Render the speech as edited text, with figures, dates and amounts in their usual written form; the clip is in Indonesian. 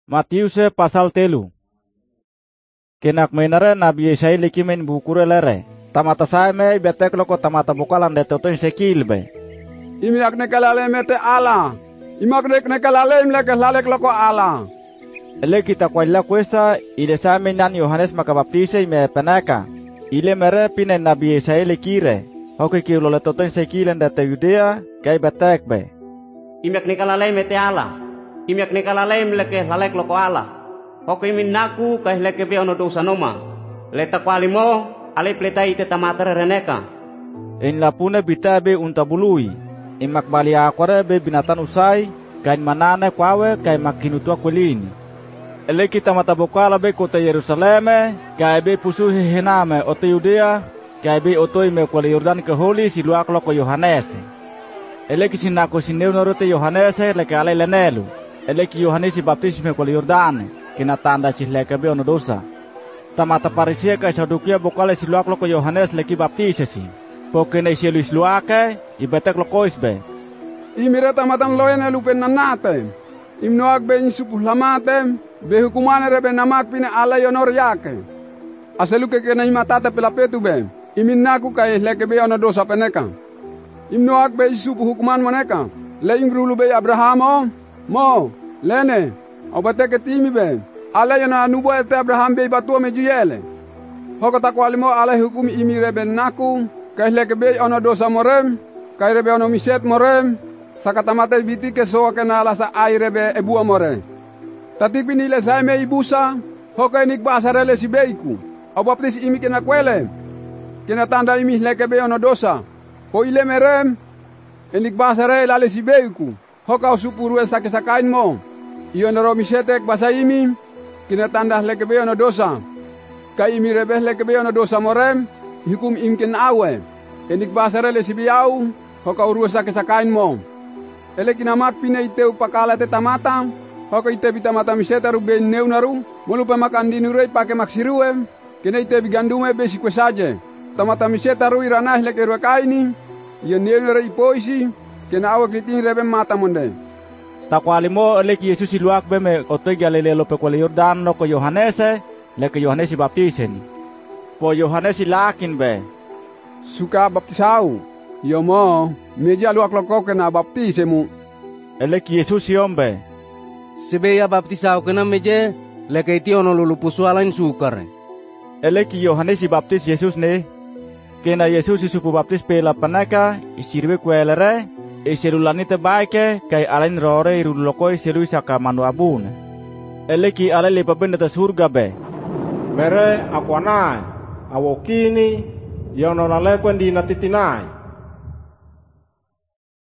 Matius pasal 3. Kenak menare Nabi Yesaya likimen bukure lere. Tamata saime betek loko tamata bukalan de toton sekilbe. Imi akne kalale mete ala. Imak ne kalale imleke lalek loko ala. Ele kita kwalla cuesta ile saime nan Yohanes makabaptise me penaka. Ile mere pine Nabi Yesaya likire. Hoke kiulo le toton sekilen de te Judea kai betek be. Imak ne kalale mete ala. Imak ne kalale imleke lalek loko ala. Hoke minaku kai leke be ono dosa noma. Leta kwalimo ale pletai te tamatare reneka. In lapune bitabe untabului. Imak bali akore be binatan usai kain manane kwawe kai makinutua kwelini. Ele kita mata bokala be kota Yerusaleme kai be pusu hename ote Judea kai be otoi me kwale Yordan ke holi siluak loko Yohanes. Ele kisinako sineu norote Yohanes leke ale lenelu. Ele ki Yohanes baptisme kwale Yordan kina tanda cisleke be ono dosa. Tamata parisia kai sadukia bokale siluak loko Yohanes leki baptisesi. Pokene sielu siluake ibetek loko isbe. Imire tamatan loyene lupen nanate. Imnoak be insupuh lamate be hukumane rebe namak pine ala yonor yake. Aseluke kena imatate pelapetu be. Iminaku kai leke be ono dosa peneka. Imnoak be insupuh hukuman maneka. Le imrulu be Abrahamo mo lene obeteke timi be. Ala yana anubo ete Abraham be batu me juyele. Hokota kwalimo ala hukum imi rebe naku kai leke be ono dosa morem kai rebe ono miset morem sakatamate biti ke so kena ala sa ai rebe ebu more. Tati pinile sai me ibusa hoka nik basarele si beiku. Abaptis imi kena kwele. Kena tanda imi leke be ono dosa. Ho ile merem enik basarele ale si beiku. Hoka usupuru sakesakain mo. Iyo naro misetek basa imi kina tanda leke be ono dosa. Kai imi rebe leke be ono dosa morem hukum imkin awe. Enik basarele si biau hoka urus sakesakain mo. Ele kina mak pine iteu pakala te tamata hoka ite bitamata miseta rube neunaru molupa makan dinurei pake maksirue kina ite bigandume besi kwesaje. Tamata miseta ru iranah leke ruakaini iyo neunare poisi kina awe klitin rebe mata monde. Takwalimo leki Yesus siluak be me otoi Galilea lope kwale Yordan loko Yohanes leke Yohanes baptiseni. Po Yohanes lakin be. Suka baptisau. Yomo meja luak loko kena baptisemu. Eleki Yesus yombe. Sebeya baptisau kena meje leke iti ono lulupusu alain sukar. Eleki Yohanes baptis Yesus ne. Kena Yesus isupu baptis pela panaka isirwe kwelere. Iselulani te baike kai alain rore irulokoi selu saka manu abun. Eleki ale lepa benda te surga be. Mere akwanai awokini yono lalekwen di natitinai.